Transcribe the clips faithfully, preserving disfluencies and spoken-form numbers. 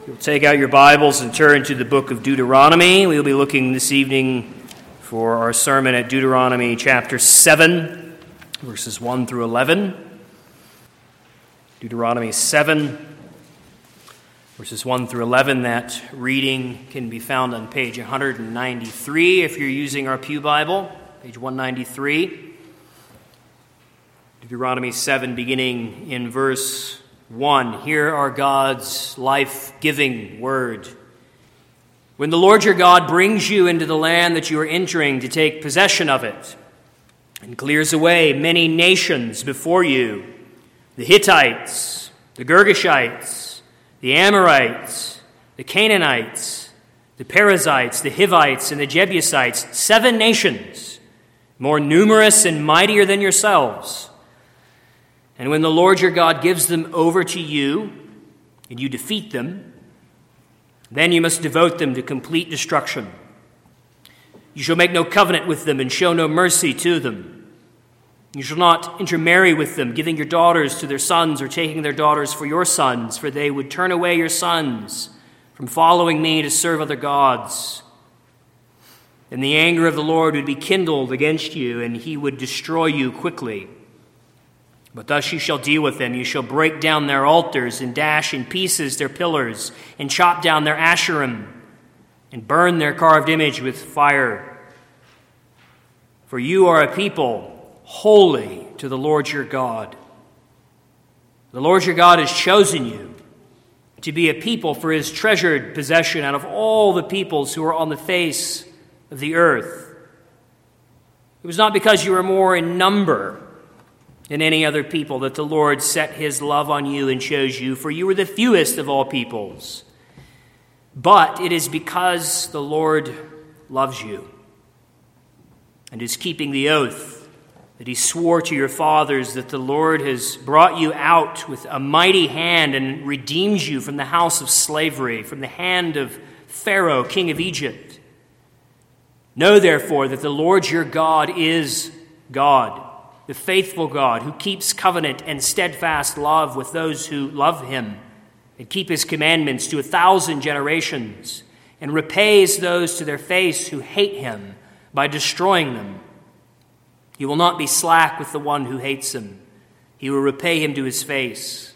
You'll take out your Bibles and turn to the book of Deuteronomy. We'll be looking this evening for our sermon at Deuteronomy chapter seven, verses one through eleven. Deuteronomy seven, verses one through eleven. That reading can be found on page one ninety-three if you're using our Pew Bible, page one ninety-three. Deuteronomy seven, beginning in verse one. Hear our God's life-giving word. When the Lord your God brings you into the land that you are entering to take possession of it, and clears away many nations before you, the Hittites, the Girgashites, the Amorites, the Canaanites, the Perizzites, the Hivites, and the Jebusites, seven nations, more numerous and mightier than yourselves. And when the Lord your God gives them over to you, and you defeat them, then you must devote them to complete destruction. You shall make no covenant with them and show no mercy to them. You shall not intermarry with them, giving your daughters to their sons or taking their daughters for your sons, for they would turn away your sons from following me to serve other gods. And the anger of the Lord would be kindled against you, and he would destroy you quickly. But thus you shall deal with them. You shall break down their altars and dash in pieces their pillars and chop down their asherim and burn their carved image with fire. For you are a people holy to the Lord your God. The Lord your God has chosen you to be a people for his treasured possession out of all the peoples who are on the face of the earth. It was not because you were more in number than any other people that the Lord set his love on you and chose you, for you were the fewest of all peoples. But it is because the Lord loves you and is keeping the oath that he swore to your fathers, that the Lord has brought you out with a mighty hand and redeemed you from the house of slavery, from the hand of Pharaoh, king of Egypt. Know therefore that the Lord your God is God, the faithful God, who keeps covenant and steadfast love with those who love him and keep his commandments to a thousand generations, and repays those to their face who hate him by destroying them. He will not be slack with the one who hates him. He will repay him to his face.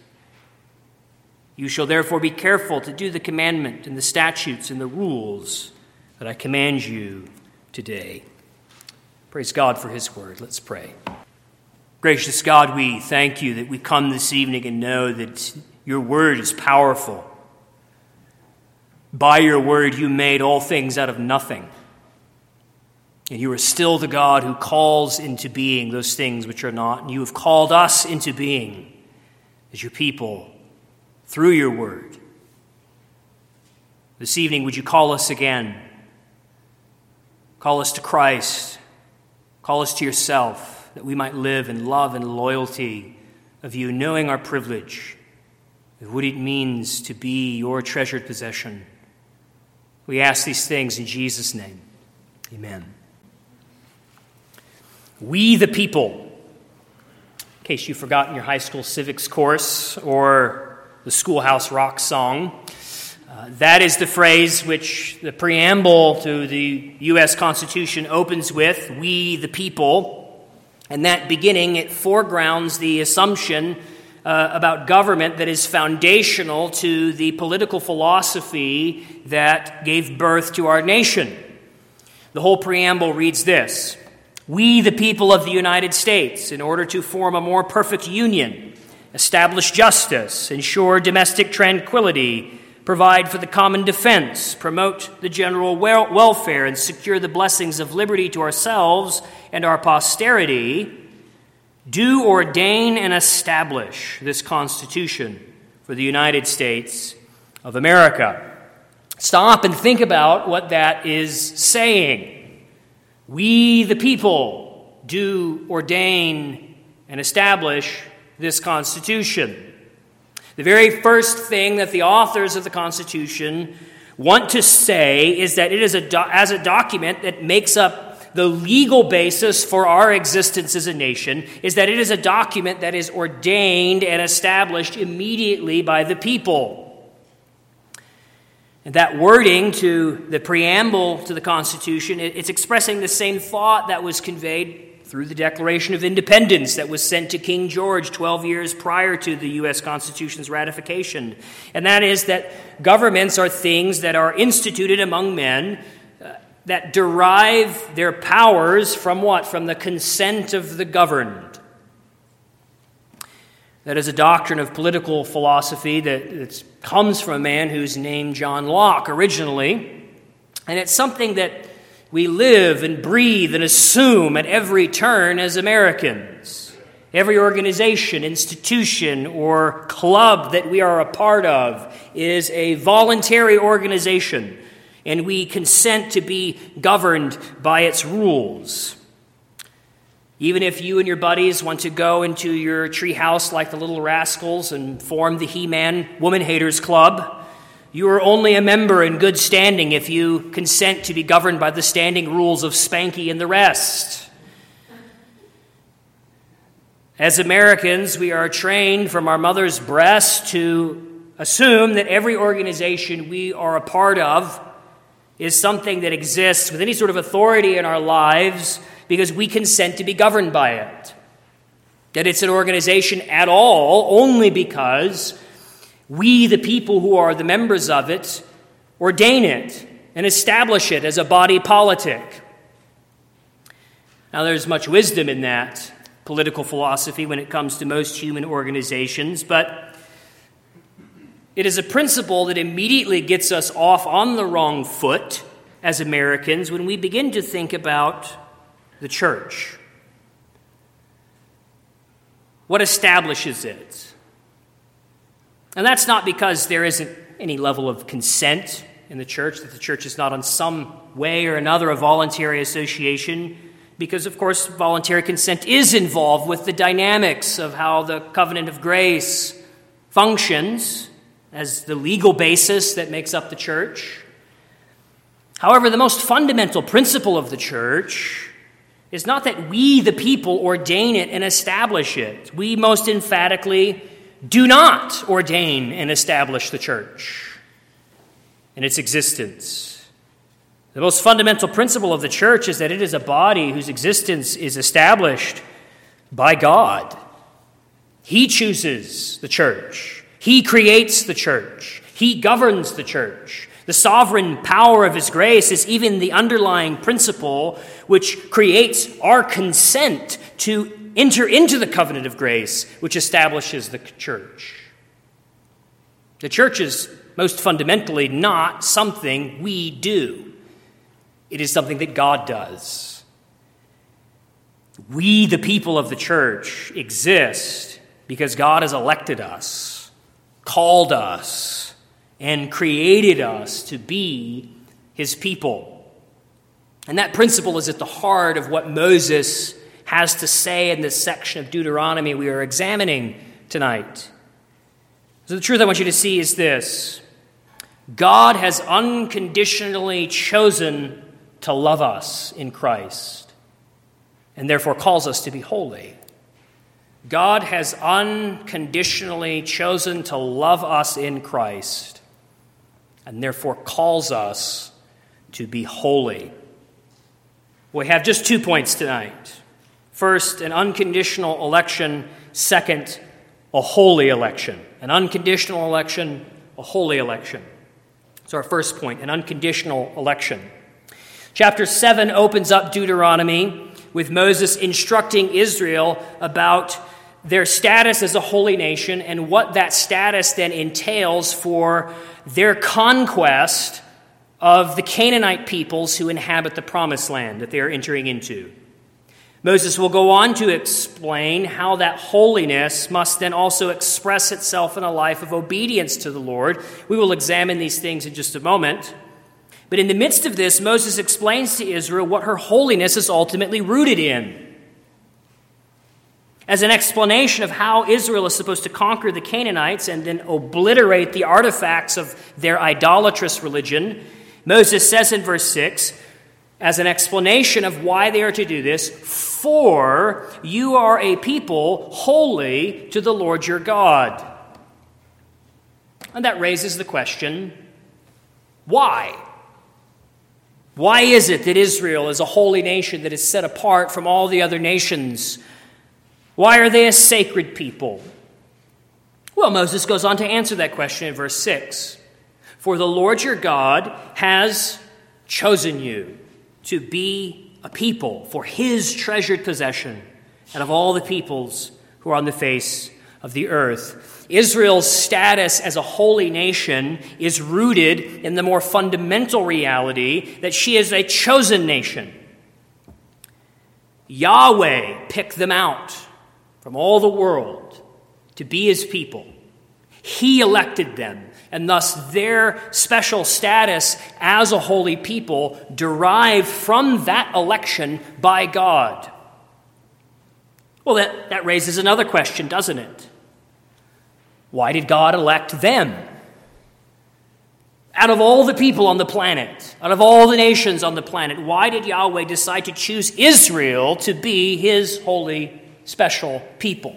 You shall therefore be careful to do the commandment and the statutes and the rules that I command you today. Praise God for his word. Let's pray. Gracious God, we thank you that we come this evening and know that your word is powerful. By your word you made all things out of nothing. And you are still the God who calls into being those things which are not. And you have called us into being as your people through your word. This evening, would you call us again? Call us to Christ. Call us to yourself, that we might live in love and loyalty of you, knowing our privilege, of what it means to be your treasured possession. We ask these things in Jesus' name. Amen. We the people. In case you've forgotten your high school civics course or the Schoolhouse Rock song, uh, that is the phrase which the preamble to the U S Constitution opens with, we the people. And that beginning, it foregrounds the assumption uh, about government that is foundational to the political philosophy that gave birth to our nation. The whole preamble reads this: we, the people of the United States, in order to form a more perfect union, establish justice, ensure domestic tranquility, provide for the common defense, promote the general wel- welfare, and secure the blessings of liberty to ourselves and our posterity, do ordain and establish this Constitution for the United States of America. Stop and think about what that is saying. We, the people, do ordain and establish this Constitution. The very first thing that the authors of the Constitution want to say is that it is a do- as a document that makes up the legal basis for our existence as a nation, is that it is a document that is ordained and established immediately by the people. And that wording to the preamble to the Constitution, it's expressing the same thought that was conveyed through the Declaration of Independence that was sent to King George twelve years prior to the U S Constitution's ratification. And that is that governments are things that are instituted among men uh, that derive their powers from what? From the consent of the governed. That is a doctrine of political philosophy that that comes from a man who's named John Locke originally. And it's something that we live and breathe and assume at every turn as Americans. Every organization, institution, or club that we are a part of is a voluntary organization, and we consent to be governed by its rules. Even if you and your buddies want to go into your treehouse like the Little Rascals and form the He-Man Woman Haters Club, you are only a member in good standing if you consent to be governed by the standing rules of Spanky and the rest. As Americans, we are trained from our mother's breast to assume that every organization we are a part of is something that exists with any sort of authority in our lives because we consent to be governed by it. That it's an organization at all only because we, the people who are the members of it, ordain it and establish it as a body politic. Now, there's much wisdom in that political philosophy when it comes to most human organizations, but it is a principle that immediately gets us off on the wrong foot as Americans when we begin to think about the church. What establishes it? And that's not because there isn't any level of consent in the church, that the church is not in some way or another a voluntary association, because, of course, voluntary consent is involved with the dynamics of how the covenant of grace functions as the legal basis that makes up the church. However, the most fundamental principle of the church is not that we, the people, ordain it and establish it. We most emphatically do not ordain and establish the church in its existence. The most fundamental principle of the church is that it is a body whose existence is established by God. He chooses the church. He creates the church. He governs the church. The sovereign power of his grace is even the underlying principle which creates our consent to enter into the covenant of grace, which establishes the church. The church is most fundamentally not something we do. It is something that God does. We, the people of the church, exist because God has elected us, called us, and created us to be his people. And that principle is at the heart of what Moses has to say in this section of Deuteronomy we are examining tonight. So the truth I want you to see is this: God has unconditionally chosen to love us in Christ, and therefore calls us to be holy. God has unconditionally chosen to love us in Christ, and therefore calls us to be holy. We have just two points tonight. First, an unconditional election. Second, a holy election. An unconditional election, a holy election. So our first point, an unconditional election. Chapter seven opens up Deuteronomy with Moses instructing Israel about their status as a holy nation and what that status then entails for their conquest of the Canaanite peoples who inhabit the promised land that they are entering into. Moses will go on to explain how that holiness must then also express itself in a life of obedience to the Lord. We will examine these things in just a moment. But in the midst of this, Moses explains to Israel what her holiness is ultimately rooted in. As an explanation of how Israel is supposed to conquer the Canaanites and then obliterate the artifacts of their idolatrous religion, Moses says in verse six, as an explanation of why they are to do this, "For you are a people holy to the Lord your God." And that raises the question, Why? Why is it that Israel is a holy nation that is set apart from all the other nations? Why are they a sacred people? Well, Moses goes on to answer that question in verse six. For the Lord your God has chosen you to be a people for his treasured possession out of all the peoples who are on the face of the earth. Israel's status as a holy nation is rooted in the more fundamental reality that she is a chosen nation. Yahweh picked them out from all the world to be his people. He elected them, and thus their special status as a holy people derived from that election by God. Well, that, that raises another question, doesn't it? Why did God elect them? Out of all the people on the planet, out of all the nations on the planet, why did Yahweh decide to choose Israel to be his holy, special people?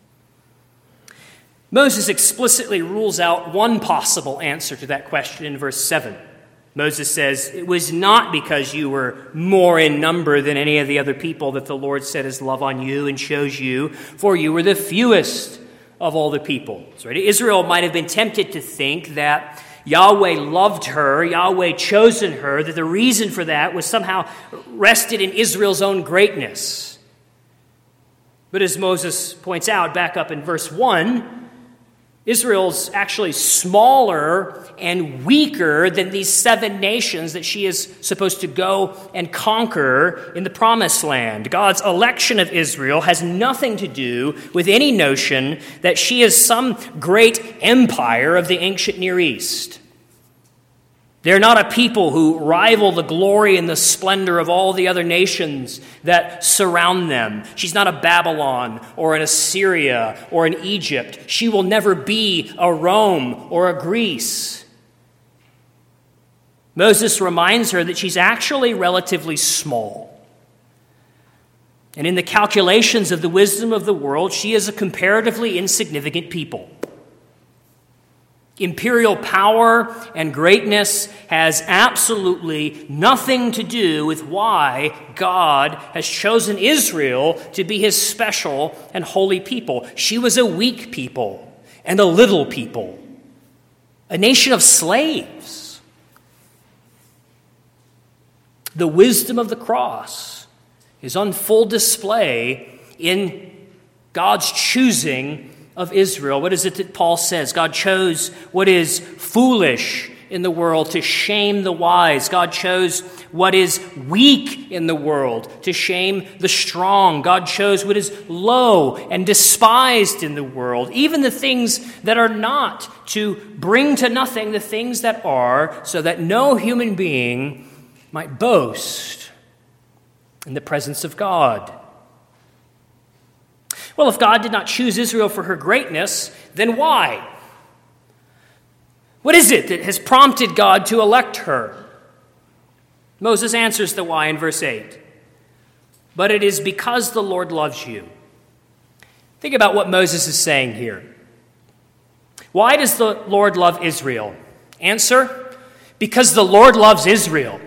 Moses explicitly rules out one possible answer to that question in verse seven. Moses says, it was not because you were more in number than any of the other people that the Lord set his love on you and chose you, for you were the fewest of all the people. So Israel might have been tempted to think that Yahweh loved her, Yahweh chosen her, that the reason for that was somehow rested in Israel's own greatness. But as Moses points out back up in verse one, Israel's actually smaller and weaker than these seven nations that she is supposed to go and conquer in the Promised Land. God's election of Israel has nothing to do with any notion that she is some great empire of the ancient Near East. They're not a people who rival the glory and the splendor of all the other nations that surround them. She's not a Babylon or an Assyria or an Egypt. She will never be a Rome or a Greece. Moses reminds her that she's actually relatively small. And in the calculations of the wisdom of the world, she is a comparatively insignificant people. Imperial power and greatness has absolutely nothing to do with why God has chosen Israel to be his special and holy people. She was a weak people and a little people, a nation of slaves. The wisdom of the cross is on full display in God's choosing of Israel. What is it that Paul says? God chose what is foolish in the world to shame the wise. God chose what is weak in the world to shame the strong. God chose what is low and despised in the world, even the things that are not, to bring to nothing the things that are, so that no human being might boast in the presence of God. Well, if God did not choose Israel for her greatness, then why? What is it that has prompted God to elect her? Moses answers the why in verse eight. But it is because the Lord loves you. Think about what Moses is saying here. Why does the Lord love Israel? Answer, because the Lord loves Israel.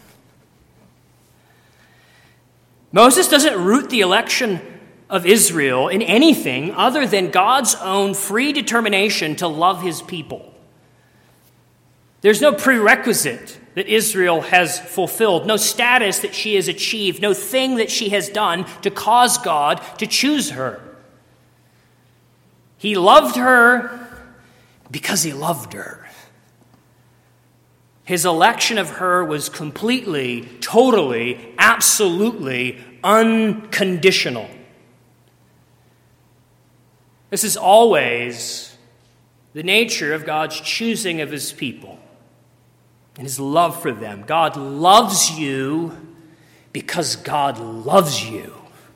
Moses doesn't root the election of Israel in anything other than God's own free determination to love his people. There's no prerequisite that Israel has fulfilled, no status that she has achieved, no thing that she has done to cause God to choose her. He loved her because he loved her. His election of her was completely, totally, absolutely unconditional. This is always the nature of God's choosing of his people and his love for them. God loves you because God loves you.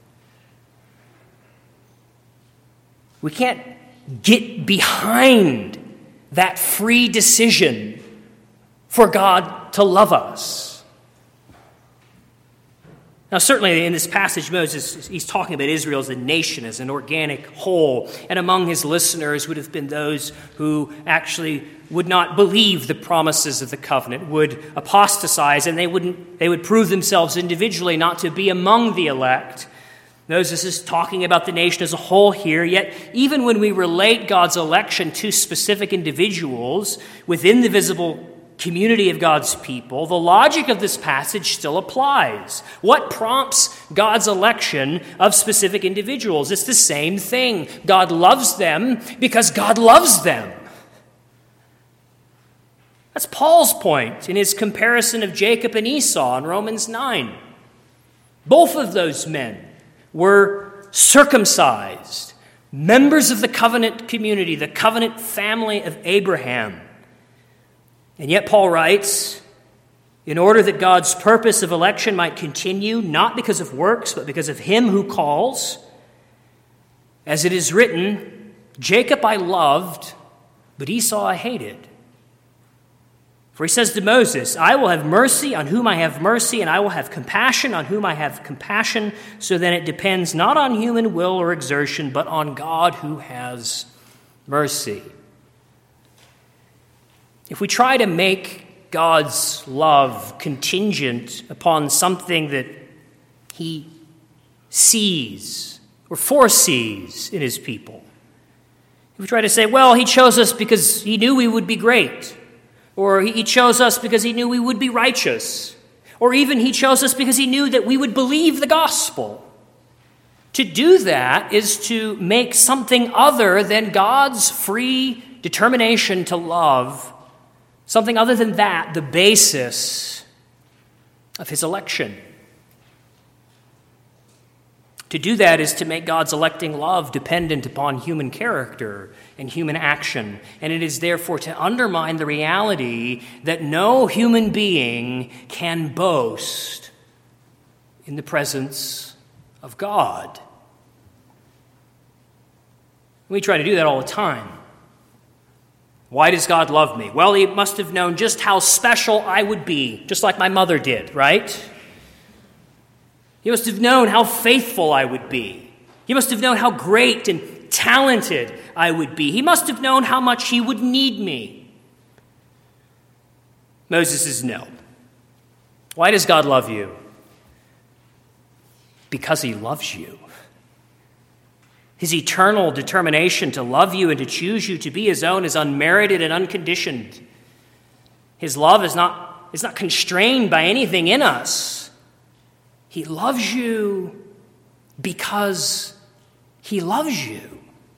We can't get behind that free decision for God to love us. Now, certainly in this passage, Moses, he's talking about Israel as a nation, as an organic whole. And among his listeners would have been those who actually would not believe the promises of the covenant, would apostatize, and they wouldn't. They would prove themselves individually not to be among the elect. Moses is talking about the nation as a whole here, yet even when we relate God's election to specific individuals within the visible community of God's people, the logic of this passage still applies. What prompts God's election of specific individuals? It's the same thing. God loves them because God loves them. That's Paul's point in his comparison of Jacob and Esau in Romans nine. Both of those men were circumcised, members of the covenant community, the covenant family of Abraham. And yet Paul writes, in order that God's purpose of election might continue, not because of works, but because of him who calls, as it is written, Jacob I loved, but Esau I hated. For he says to Moses, I will have mercy on whom I have mercy, and I will have compassion on whom I have compassion, so that it depends not on human will or exertion, but on God who has mercy. If we try to make God's love contingent upon something that he sees or foresees in his people, if we try to say, well, he chose us because he knew we would be great, or he chose us because he knew we would be righteous, or even he chose us because he knew that we would believe the gospel. To do that is to make something other than God's free determination to love, something other than that, the basis of his election. To do that is to make God's electing love dependent upon human character and human action. And it is therefore to undermine the reality that no human being can boast in the presence of God. We try to do that all the time. Why does God love me? Well, he must have known just how special I would be, just like my mother did, right? He must have known how faithful I would be. He must have known how great and talented I would be. He must have known how much he would need me. Moses says no. Why does God love you? Because he loves you. His eternal determination to love you and to choose you to be his own is unmerited and unconditioned. His love is not, is not constrained by anything in us. He loves you because he loves you.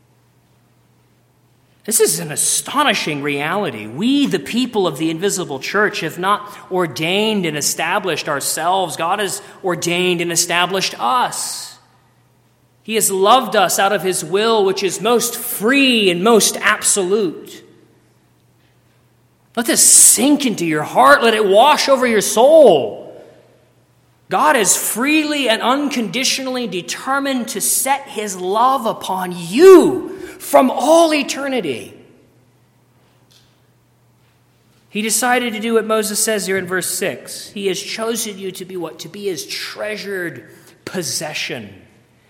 This is an astonishing reality. We, the people of the invisible church, have not ordained and established ourselves. God has ordained and established us. He has loved us out of his will, which is most free and most absolute. Let this sink into your heart. Let it wash over your soul. God is freely and unconditionally determined to set his love upon you from all eternity. He decided to do what Moses says here in verse six. He has chosen you to be what? To be his treasured possession.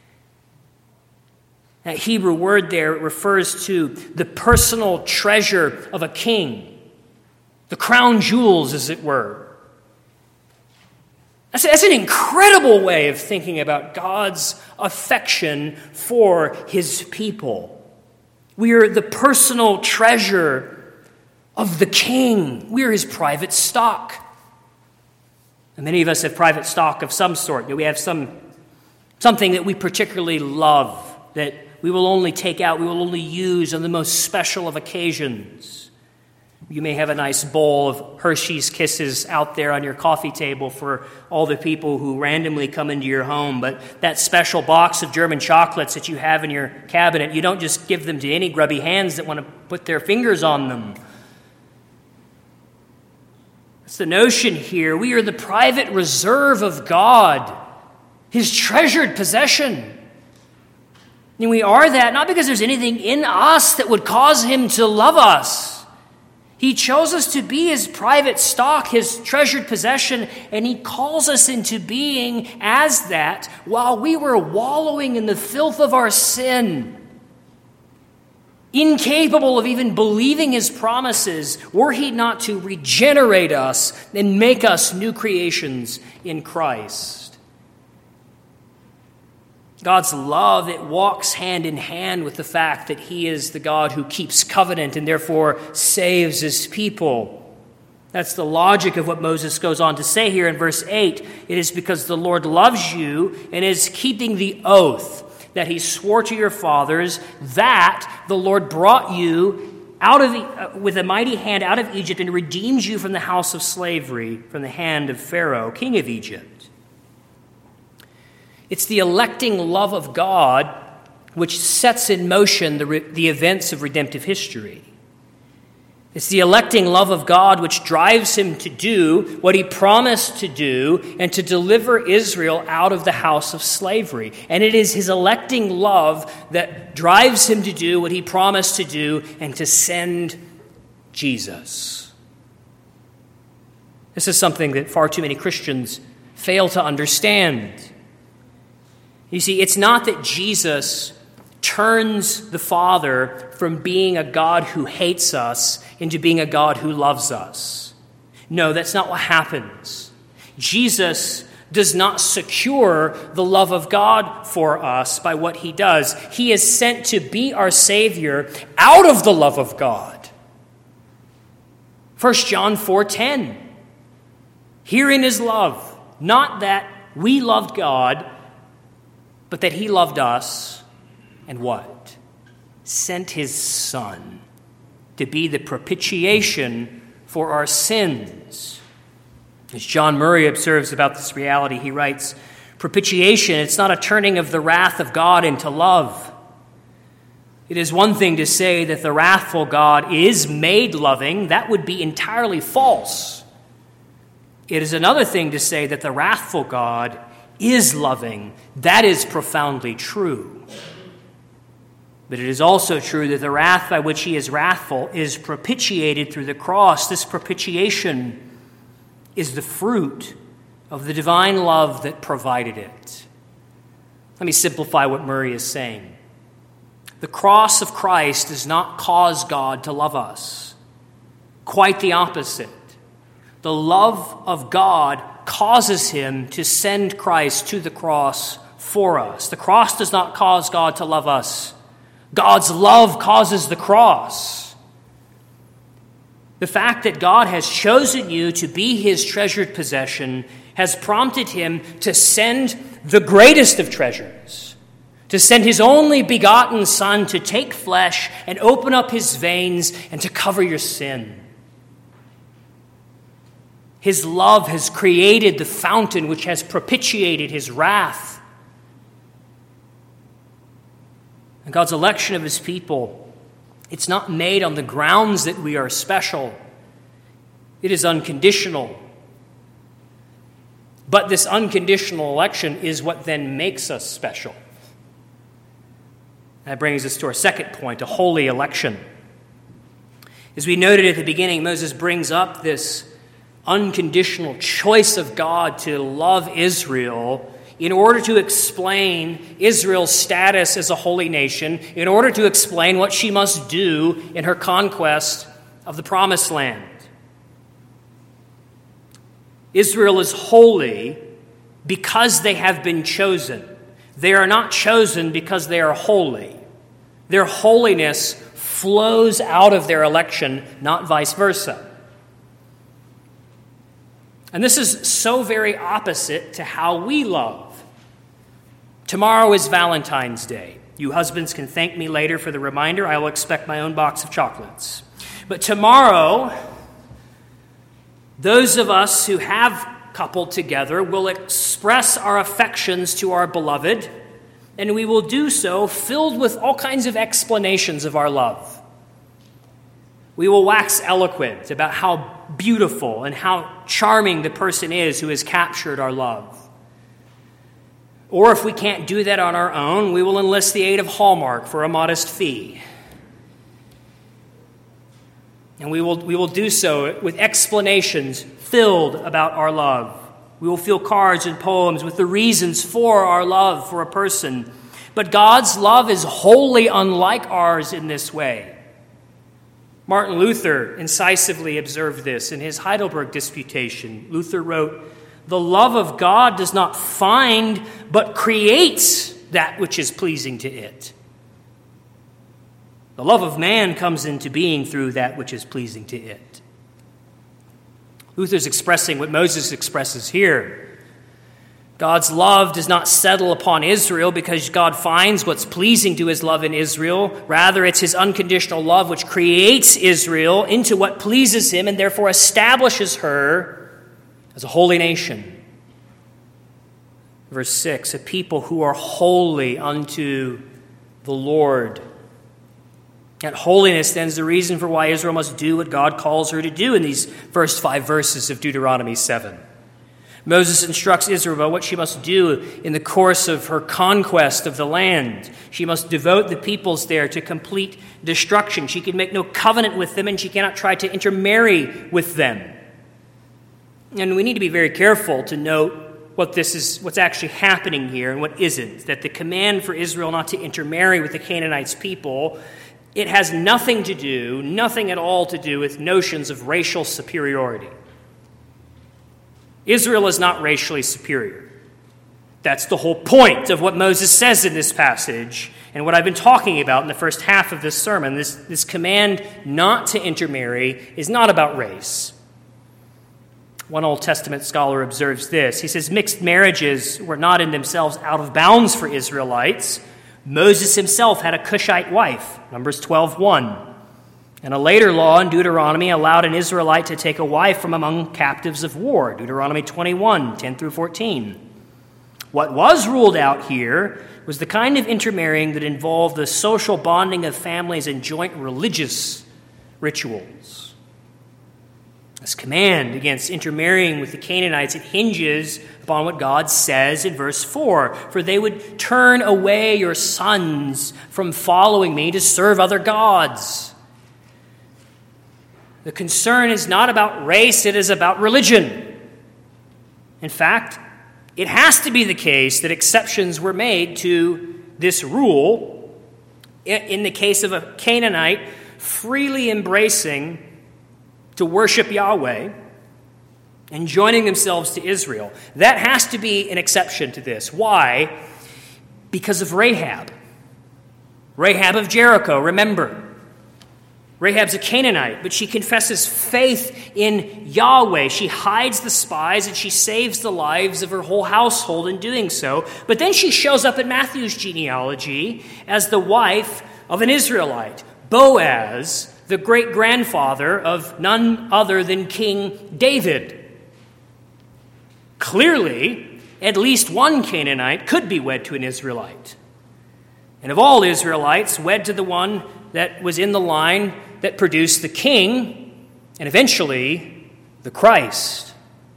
That Hebrew word there refers to the personal treasure of a king, the crown jewels, as it were. That's, that's an incredible way of thinking about God's affection for his people. We are the personal treasure of the king. We are his private stock. And many of us have private stock of some sort. We have some something that we particularly love, that we will only take out, we will only use on the most special of occasions. You may have a nice bowl of Hershey's Kisses out there on your coffee table for all the people who randomly come into your home, but that special box of German chocolates that you have in your cabinet, you don't just give them to any grubby hands that want to put their fingers on them. That's the notion here. We are the private reserve of God, his treasured possession. And we are that not because there's anything in us that would cause him to love us. He chose us to be his private stock, his treasured possession, and he calls us into being as that while we were wallowing in the filth of our sin, incapable of even believing his promises, were he not to regenerate us and make us new creations in Christ. God's love, it walks hand in hand with the fact that he is the God who keeps covenant and therefore saves his people. That's the logic of what Moses goes on to say here in verse eight. It is because the Lord loves you and is keeping the oath that he swore to your fathers, that the Lord brought you out of uh, with a mighty hand out of Egypt and redeemed you from the house of slavery, from the hand of Pharaoh, king of Egypt. It's the electing love of God which sets in motion the, re- the events of redemptive history. It's the electing love of God which drives him to do what he promised to do and to deliver Israel out of the house of slavery. And it is his electing love that drives him to do what he promised to do and to send Jesus. This is something that far too many Christians fail to understand. You see, it's not that Jesus turns the Father from being a God who hates us into being a God who loves us. No, that's not what happens. Jesus does not secure the love of God for us by what he does. He is sent to be our Savior out of the love of God. First John four ten. Herein is love, not that we loved God, but that he loved us, and what? Sent his Son to be the propitiation for our sins. As John Murray observes about this reality, he writes, propitiation, it's not a turning of the wrath of God into love. It is one thing to say that the wrathful God is made loving. That would be entirely false. It is another thing to say that the wrathful God is loving. That is profoundly true. But it is also true that the wrath by which he is wrathful is propitiated through the cross. This propitiation is the fruit of the divine love that provided it. Let me simplify what Murray is saying. The cross of Christ does not cause God to love us. Quite the opposite. The love of God causes him to send Christ to the cross for us. The cross does not cause God to love us. God's love causes the cross. The fact that God has chosen you to be his treasured possession has prompted him to send the greatest of treasures, to send his only begotten Son to take flesh and open up his veins and to cover your sin. His love has created the fountain which has propitiated his wrath. And God's election of his people, it's not made on the grounds that we are special. It is unconditional. But this unconditional election is what then makes us special. That brings us to our second point, a holy election. As we noted at the beginning, Moses brings up this unconditional choice of God to love Israel in order to explain Israel's status as a holy nation, in order to explain what she must do in her conquest of the Promised Land. Israel is holy because they have been chosen. They are not chosen because they are holy. Their holiness flows out of their election, not vice versa. And this is so very opposite to how we love. Tomorrow is Valentine's Day. You husbands can thank me later for the reminder. I will expect my own box of chocolates. But tomorrow, those of us who have coupled together will express our affections to our beloved, and we will do so filled with all kinds of explanations of our love. We will wax eloquent about how beautiful and how charming the person is who has captured our love. Or if we can't do that on our own, we will enlist the aid of Hallmark for a modest fee. And we will, we will do so with explanations filled about our love. We will fill cards and poems with the reasons for our love for a person. But God's love is wholly unlike ours in this way. Martin Luther incisively observed this in his Heidelberg Disputation. Luther wrote, "The love of God does not find, but creates that which is pleasing to it. The love of man comes into being through that which is pleasing to it." Luther's expressing what Moses expresses here. God's love does not settle upon Israel because God finds what's pleasing to his love in Israel. Rather, it's his unconditional love which creates Israel into what pleases him and therefore establishes her as a holy nation. Verse six, a people who are holy unto the Lord. That holiness then is the reason for why Israel must do what God calls her to do in these first five verses of Deuteronomy seven. Moses instructs Israel about what she must do in the course of her conquest of the land. She must devote the peoples there to complete destruction. She can make no covenant with them, and she cannot try to intermarry with them. And we need to be very careful to note what this is, what's actually happening here and what isn't. That the command for Israel not to intermarry with the Canaanites people, it has nothing to do, nothing at all to do with notions of racial superiority. Israel is not racially superior. That's the whole point of what Moses says in this passage and what I've been talking about in the first half of this sermon. This, this command not to intermarry is not about race. One Old Testament scholar observes this. He says, mixed marriages were not in themselves out of bounds for Israelites. Moses himself had a Cushite wife, Numbers twelve one. And a later law in Deuteronomy allowed an Israelite to take a wife from among captives of war, Deuteronomy twenty-one, ten through fourteen. What was ruled out here was the kind of intermarrying that involved the social bonding of families and joint religious rituals. This command against intermarrying with the Canaanites, it hinges upon what God says in verse four. For they would turn away your sons from following me to serve other gods. The concern is not about race, it is about religion. In fact, it has to be the case that exceptions were made to this rule in the case of a Canaanite freely embracing to worship Yahweh and joining themselves to Israel. That has to be an exception to this. Why? Because of Rahab. Rahab of Jericho, remember. Rahab's a Canaanite, but she confesses faith in Yahweh. She hides the spies and she saves the lives of her whole household in doing so. But then she shows up in Matthew's genealogy as the wife of an Israelite, Boaz, the great-grandfather of none other than King David. Clearly, at least one Canaanite could be wed to an Israelite. And of all Israelites, wed to the one that was in the line that produced the king and eventually the Christ.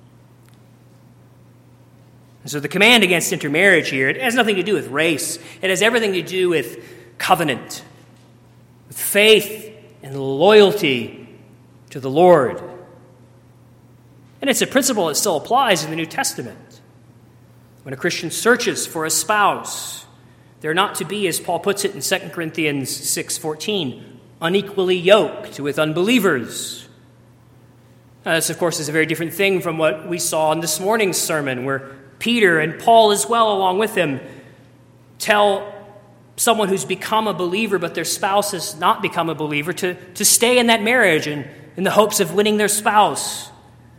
And so the command against intermarriage here, it has nothing to do with race. It has everything to do with covenant, with faith and loyalty to the Lord. And it's a principle that still applies in the New Testament. When a Christian searches for a spouse, they're not to be, as Paul puts it in Second Corinthians six fourteen, unequally yoked with unbelievers. Now, this, of course, is a very different thing from what we saw in this morning's sermon, where Peter and Paul as well, along with him, tell someone who's become a believer but their spouse has not become a believer to, to stay in that marriage and in the hopes of winning their spouse.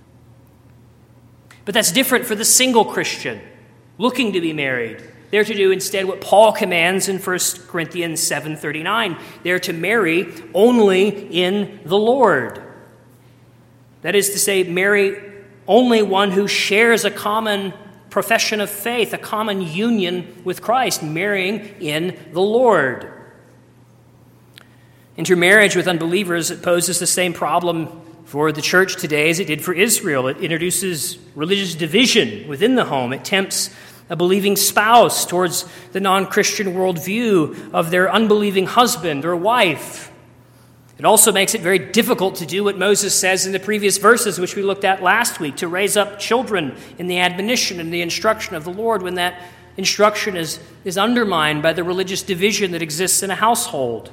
But that's different for the single Christian looking to be married. They're to do instead what Paul commands in First Corinthians seven thirty-nine. They're to marry only in the Lord. That is to say, marry only one who shares a common profession of faith, a common union with Christ, marrying in the Lord. Intermarriage with unbelievers, it poses the same problem for the church today as it did for Israel. It introduces religious division within the home. It tempts a believing spouse towards the non-Christian worldview of their unbelieving husband or wife. It It also makes it very difficult to do what Moses says in the previous verses, which we looked at last week, to raise up children in the admonition and the instruction of the Lord when that instruction is, is undermined by the religious division that exists in a household.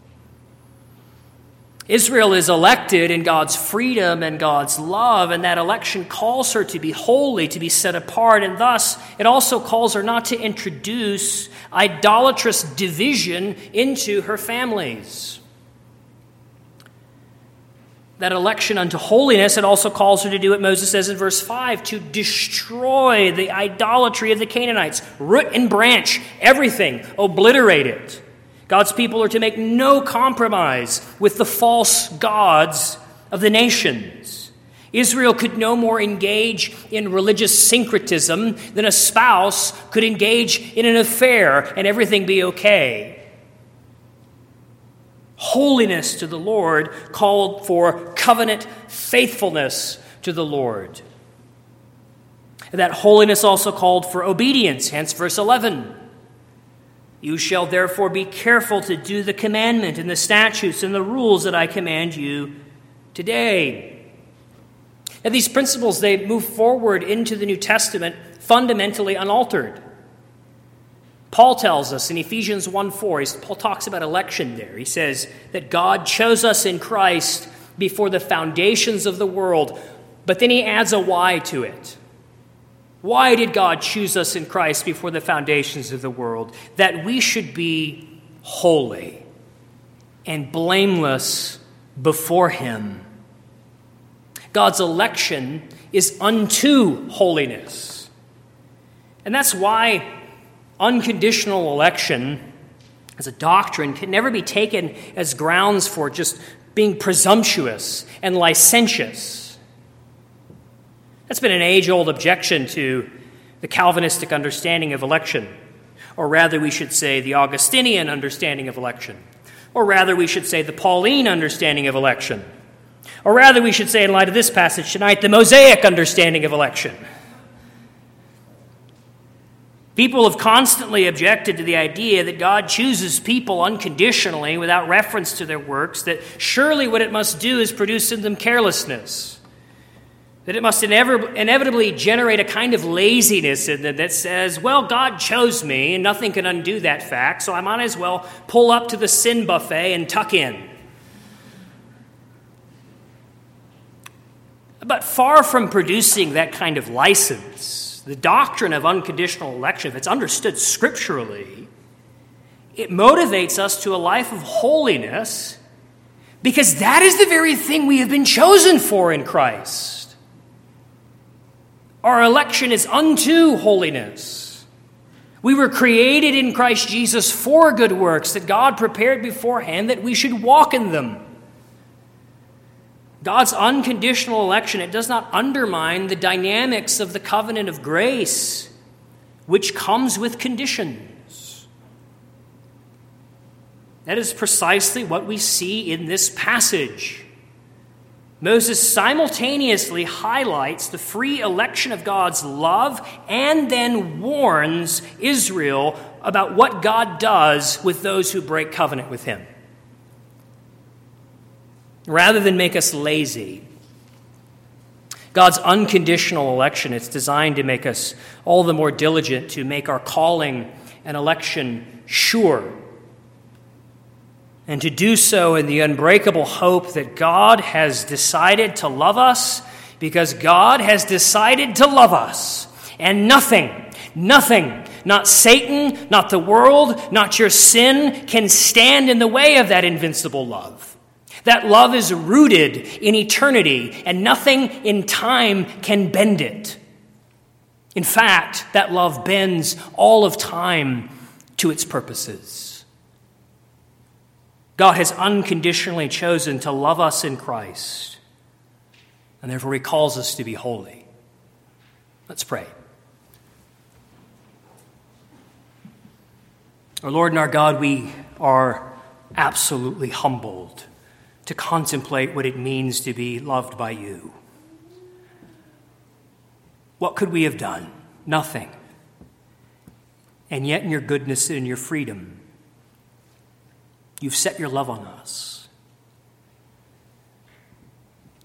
Israel is elected in God's freedom and God's love, and that election calls her to be holy, to be set apart, and thus it also calls her not to introduce idolatrous division into her families. That election unto holiness, it also calls her to do what Moses says in verse five, to destroy the idolatry of the Canaanites, root and branch, everything, obliterate it. God's people are to make no compromise with the false gods of the nations. Israel could no more engage in religious syncretism than a spouse could engage in an affair and everything be okay. Holiness to the Lord called for covenant faithfulness to the Lord. And that holiness also called for obedience, hence verse eleven. You shall therefore be careful to do the commandment and the statutes and the rules that I command you today. And these principles, they move forward into the New Testament fundamentally unaltered. Paul tells us in Ephesians one four, Paul talks about election there. He says that God chose us in Christ before the foundations of the world, but then he adds a why to it. Why did God choose us in Christ before the foundations of the world? That we should be holy and blameless before him. God's election is unto holiness. And that's why unconditional election as a doctrine can never be taken as grounds for just being presumptuous and licentious. That's been an age-old objection to the Calvinistic understanding of election, or rather we should say the Augustinian understanding of election, or rather we should say the Pauline understanding of election, or rather we should say, in light of this passage tonight, the Mosaic understanding of election. People have constantly objected to the idea that God chooses people unconditionally without reference to their works, that surely what it must do is produce in them carelessness, that it must inevitably generate a kind of laziness in them that says, well, God chose me and nothing can undo that fact, so I might as well pull up to the sin buffet and tuck in. But far from producing that kind of license, the doctrine of unconditional election, if it's understood scripturally, it motivates us to a life of holiness because that is the very thing we have been chosen for in Christ. Our election is unto holiness. We were created in Christ Jesus for good works that God prepared beforehand that we should walk in them. God's unconditional election, it does not undermine the dynamics of the covenant of grace, which comes with conditions. That is precisely what we see in this passage. Moses simultaneously highlights the free election of God's love and then warns Israel about what God does with those who break covenant with him. Rather than make us lazy, God's unconditional election, it's designed to make us all the more diligent to make our calling and election sure. And to do so in the unbreakable hope that God has decided to love us because God has decided to love us. And nothing, nothing, not Satan, not the world, not your sin can stand in the way of that invincible love. That love is rooted in eternity, and nothing in time can bend it. In fact, that love bends all of time to its purposes. God has unconditionally chosen to love us in Christ, and therefore he calls us to be holy. Let's pray. Our Lord and our God, we are absolutely humbled to contemplate what it means to be loved by you. What could we have done? Nothing. And yet in your goodness and your freedom, you've set your love on us.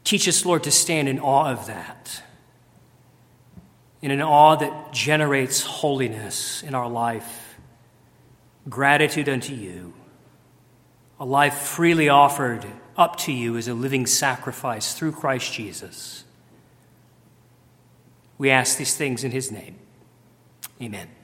Teach us, Lord, to stand in awe of that, in an awe that generates holiness in our life, gratitude unto you, a life freely offered up to you as a living sacrifice through Christ Jesus. We ask these things in his name. Amen.